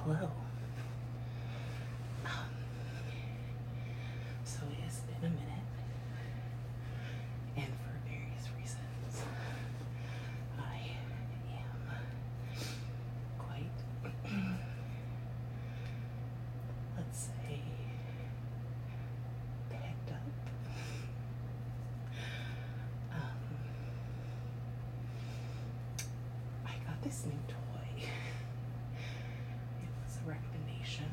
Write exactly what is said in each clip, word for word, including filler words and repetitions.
Hello. Um, so it has been a minute, and for various reasons, I am quite, let's say, pegged up. Um, I got this new toy. It was a recommendation.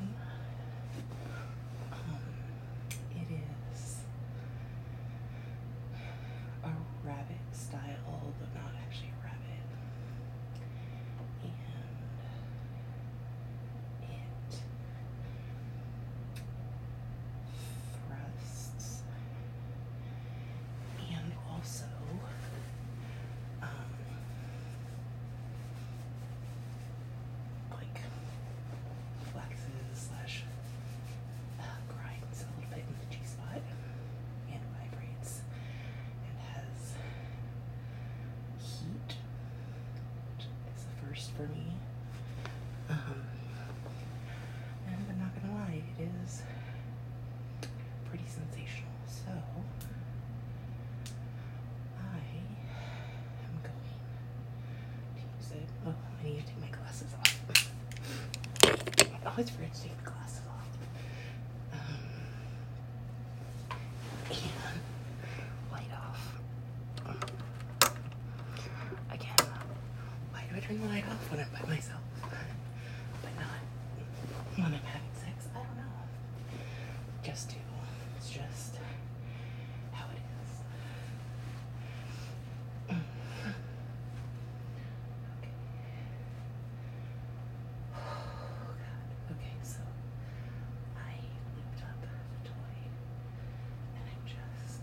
Um, it is a rabbit style, but not actually a rabbit. And it thrusts and also um, like flexes slash uh, grinds a little bit in the G spot and vibrates and has heat, which is the first for me. Um, and I'm not gonna lie, it is pretty sensational. So I am going to use it. Oh, I need to take my glasses off. I always forget to take the glasses off. Um, and light off. Again, why do I turn the light off when I'm by myself? But not when I'm having sex? I don't know. Just do. It's just how it is. Okay. Oh, God. Okay, so I looped up the toy and I'm just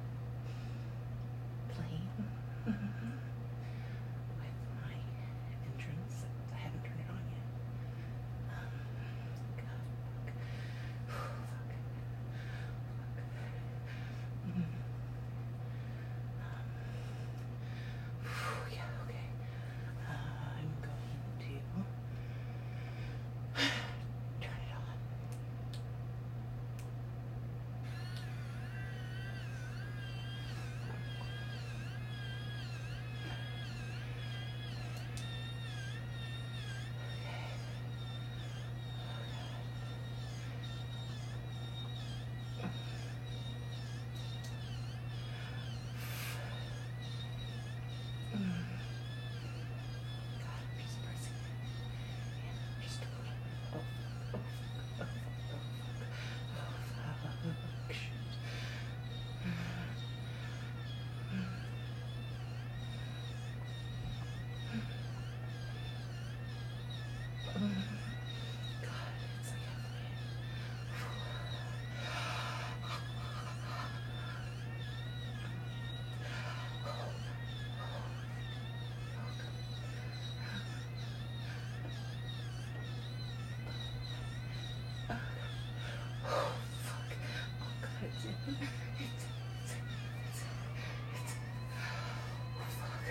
playing with my entrance. I haven't turned it on yet. Um, God, fuck. Fuck. Fuck. Mm. Um, yeah, okay. Uh, I'm going to turn it on. Mm. God, I'm just pressing it. And just a little. Oh, oh, oh, oh, oh, oh, fuck, shoot. God, it's like happening. Oh, fuck. Oh, God, it's in. It's, it's, it's, it's, oh, fuck.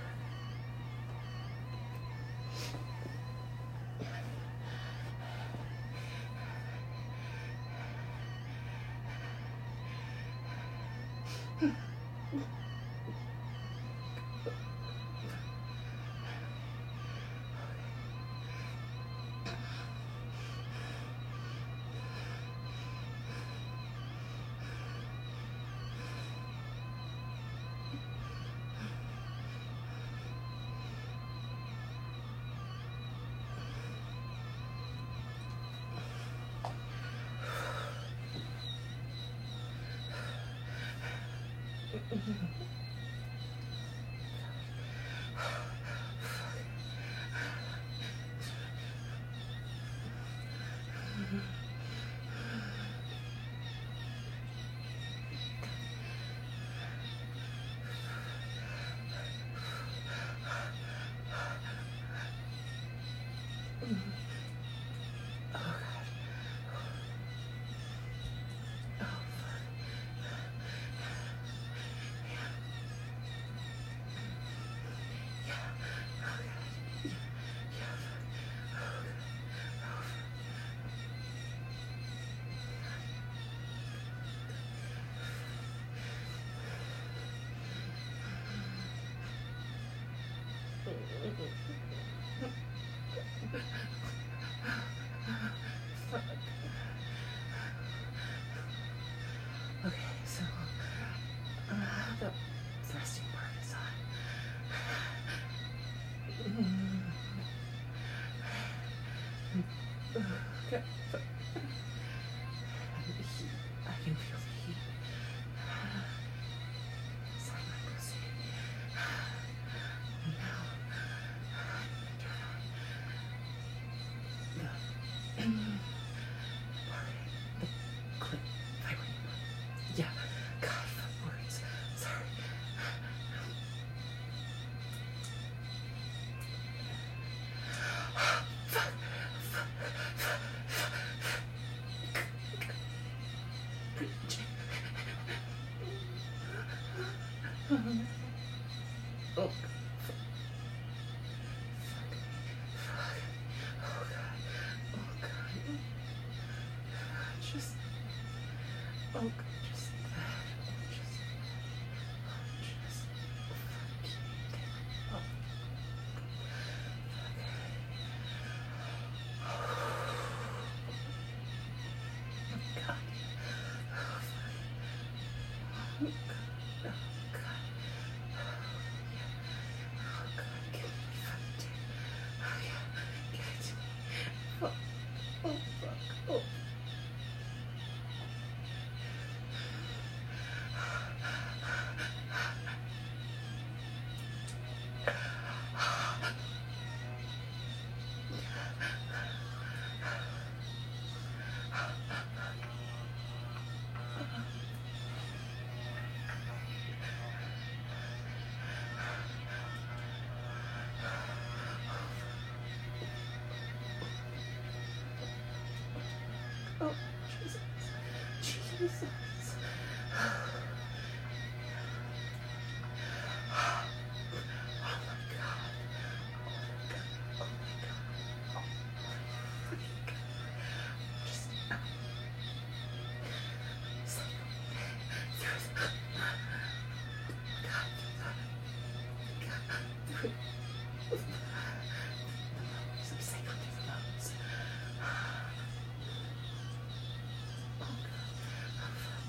Oh, God. Oh, fuck. Yeah. Oh, God. Yeah. Yeah. Oh, God. Oh, Fuck. Okay, so uh, the thrusting part is on. Okay. I can feel the heat inside my pussy. And now turn on the part, the clip vibrating part. Yeah, God, fuck words. Sorry. Fuck. Fuck. Oh, fuck. Fuck. Oh, God. Oh, God. Just, oh, God. Just that. Oh, just, oh, just, fuck you. Oh, fuck. God. Oh, fuck. Oh, God. Oh, God. Oh, God. Give me your fucking dick. Oh, yeah. Give it to me. Fuck. Oh, fuck. Oh. Oh, Jesus. Jesus. Oh my God. Oh my God. Oh my God. Just uh, cycle through the God, God, through the mountains. I'm cycling through the mountains. Oh God. Oh fuck.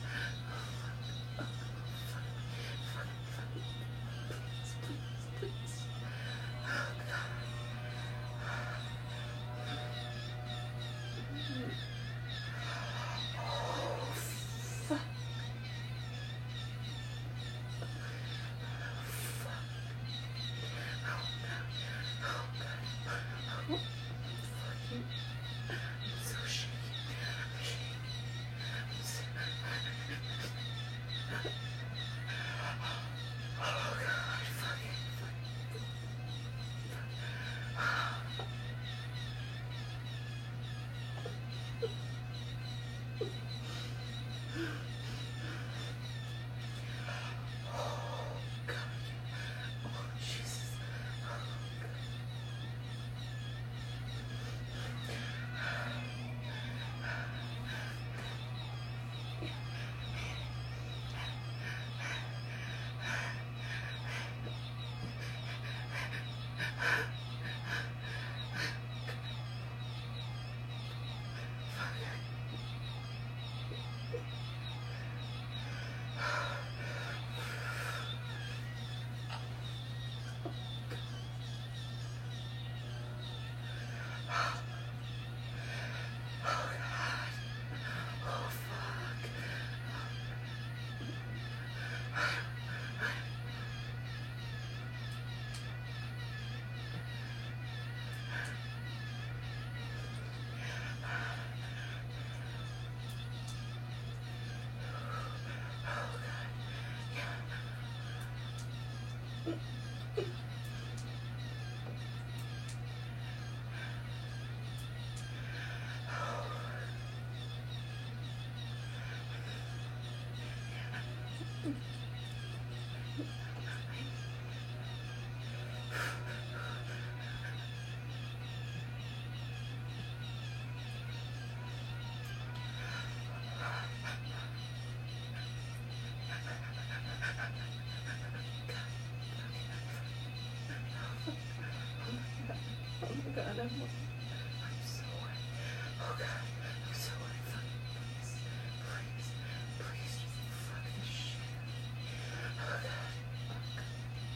God, I'm, I'm so worried. Oh God, I'm so worried. Please, please, please just fuck this shit. Oh God, oh God.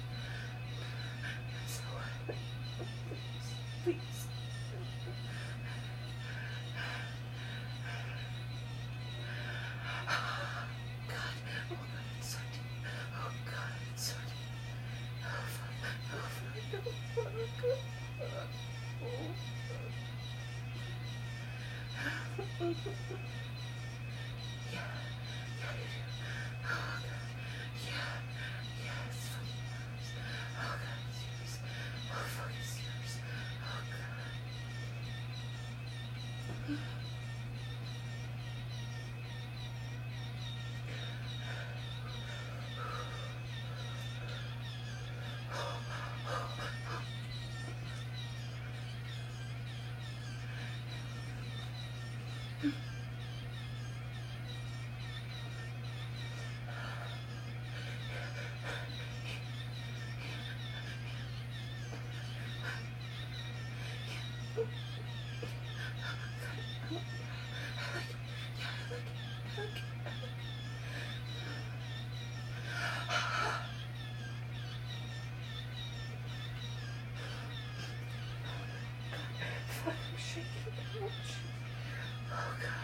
I'm so worried. Please, please. God, oh God, it's so deep. Oh God, it's so deep. Oh fuck, oh fuck, oh fuck. Oh, oh. Yeah, yeah, you do. Oh God, yeah, yeah, it's fucking yours. Oh God, it's yours. Oh fuck, it's yours. Oh God. Fuck, I'm shaking. Ouch. Oh God.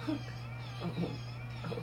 Oh, oh,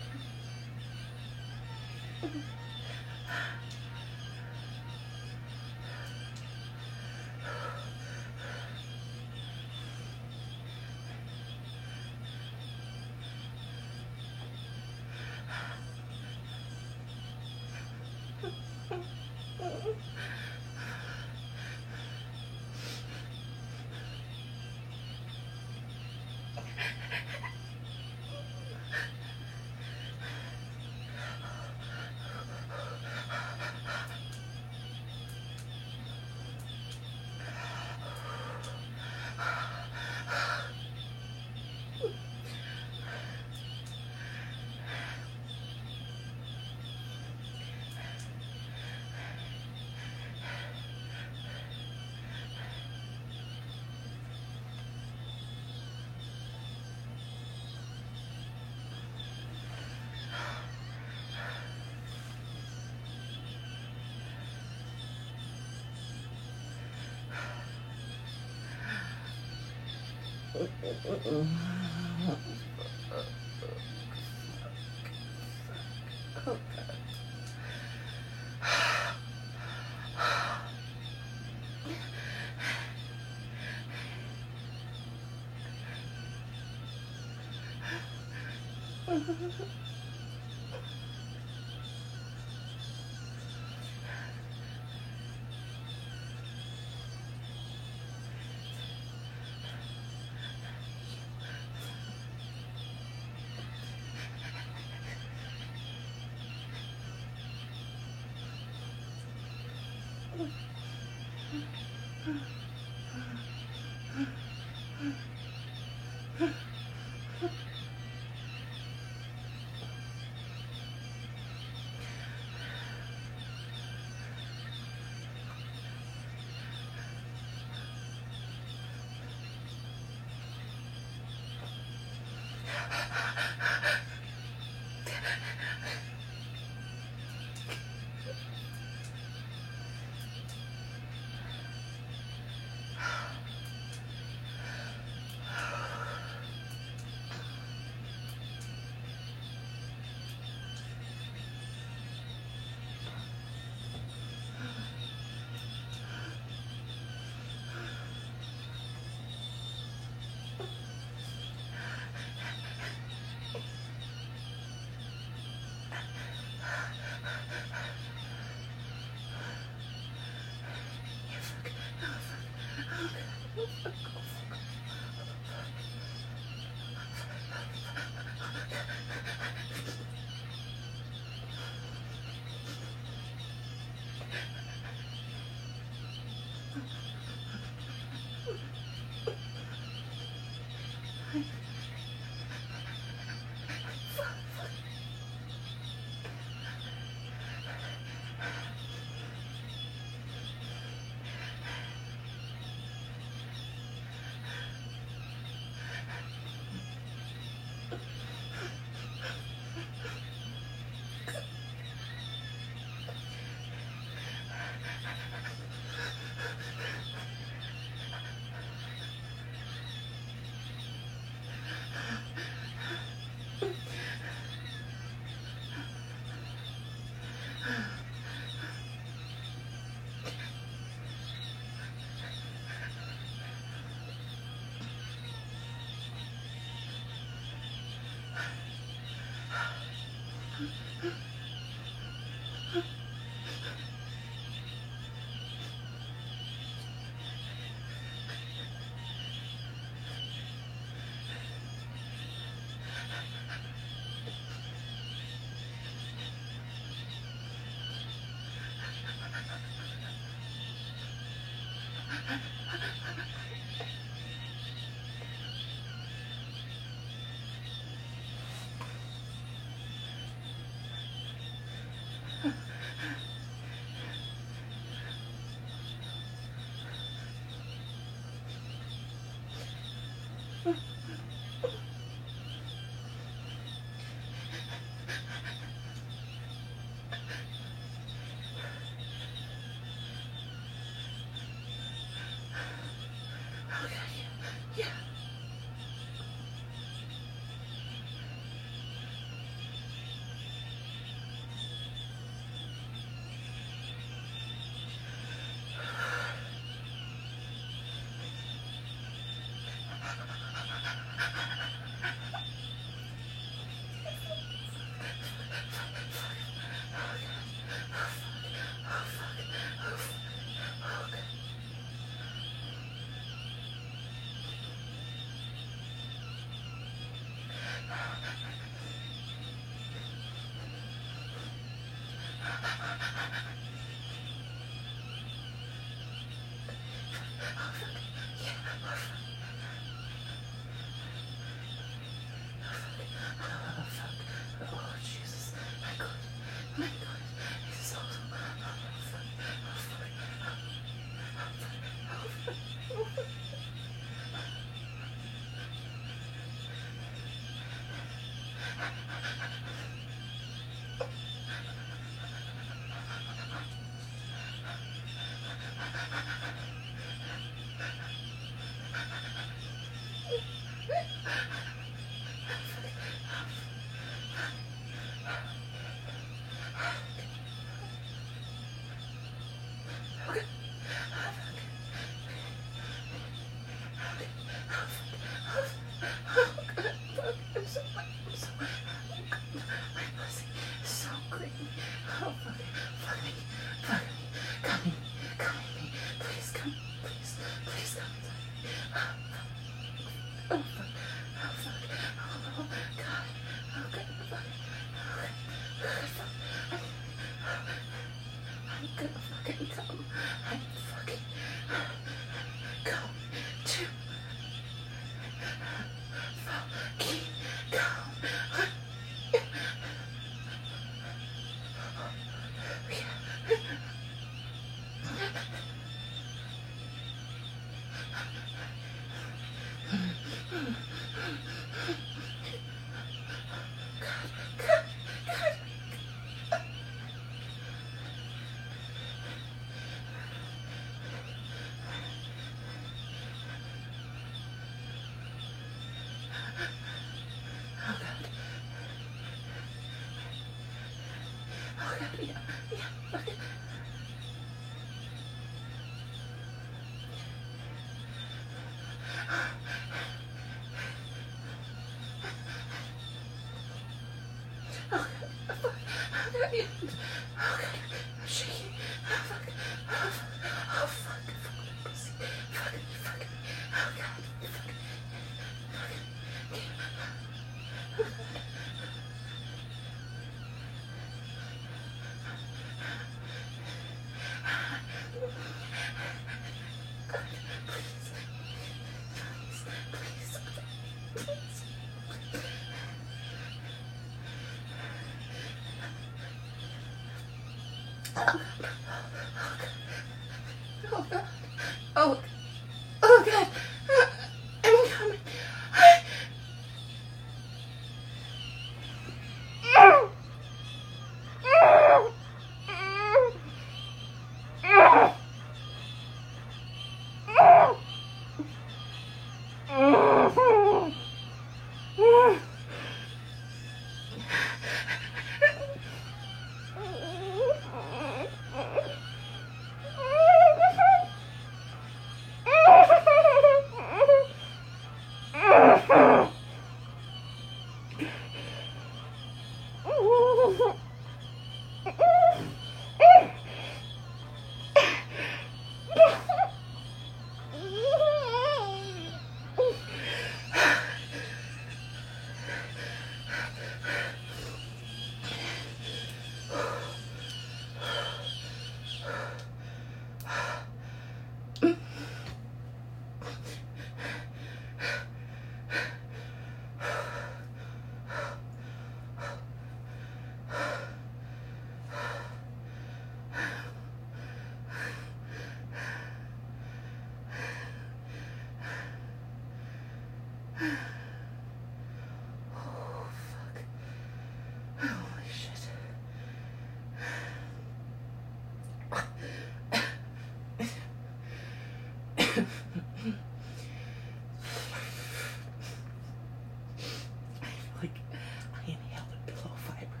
Like, I inhaled a pillow fiber.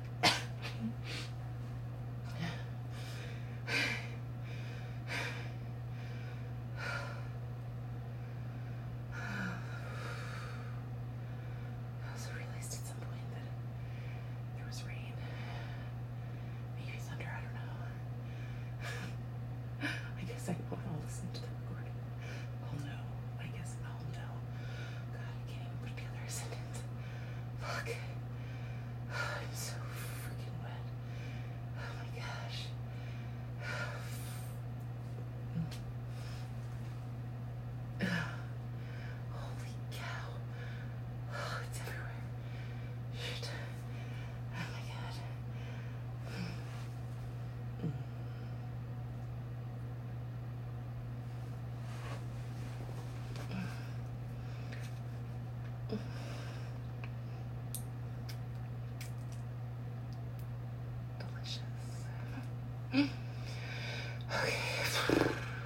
I also realized at some point that there was rain. Maybe thunder, I don't know. I guess I know I'll listen to the recording. I'll know. I guess I'll know. God, I can't even put together a sentence. Fuck. I'm so freaking wet. Oh my gosh. Holy cow. Oh, it's everywhere. Shit. Oh my god. Mm. Delicious. Okay.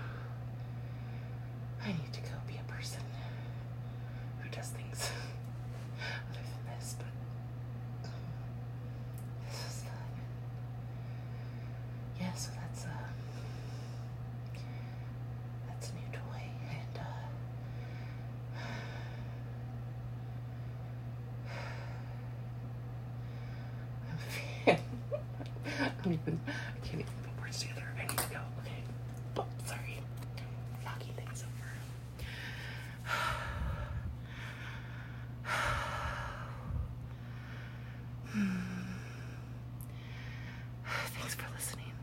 I need to go be a person who does things other than this, but this is fun. Yeah, so that's uh that's a new toy, and uh I'm I'm even I can't even put words together. I need to go. Okay. Oh, sorry. Knocking things over. Thanks for listening.